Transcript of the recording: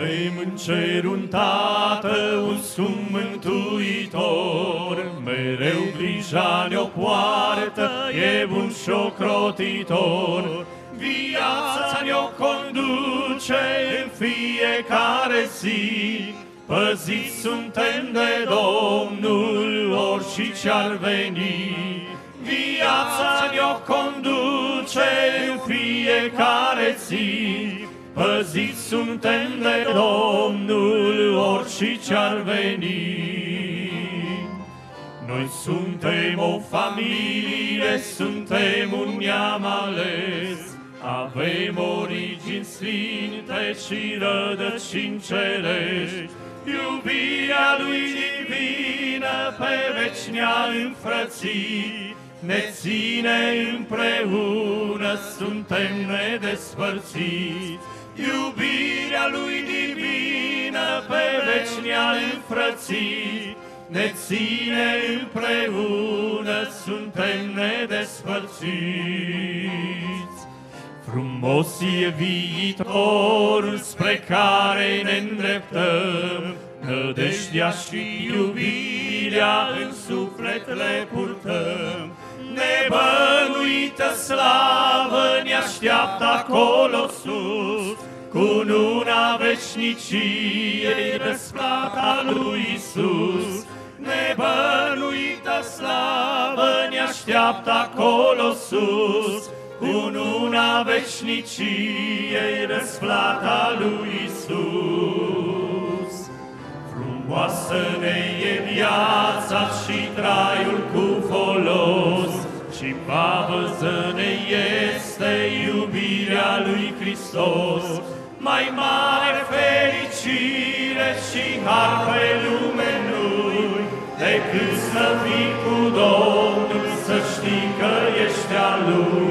Avem în cer un Tată, un scump Mântuitor, mereu grija ne-o poartă, e bun și ocrotitor. Viața ne-o conduce în fiecare zi, păziți suntem de Domnul, orice ce-ar veni. Viața ne-o conduce în fiecare zi, păziți suntem de Domnul, orice ce-ar veni. Noi suntem o familie, suntem un neam ales, avem origini sfinte și rădăcini cerești. Iubirea Lui divină pe veci ne-a înfrățit, ne ține împreună, suntem nedespărțiți. Iubirea Lui divină pe veci ne-a înfrățit, ne ține împreună, suntem nedespărțiți. Frumos e viitorul spre care ne îndreptăm, nădejdea și iubirea în suflet le purtăm. Nebănuită slavă ne așteaptă acolo sus, cununa veșniciei, răsplata lui Iisus. Nebănuită slavă ne așteaptă acolo sus, cununa veșniciei, răsplata lui Iisus. Frumoasă ne e viața și traiul cu folos, și pavăză ne este iubirea lui Hristos. Mai mare fericire și har pe lume nu-i, decât să fii cu Domnul, să știi că ești al Lui.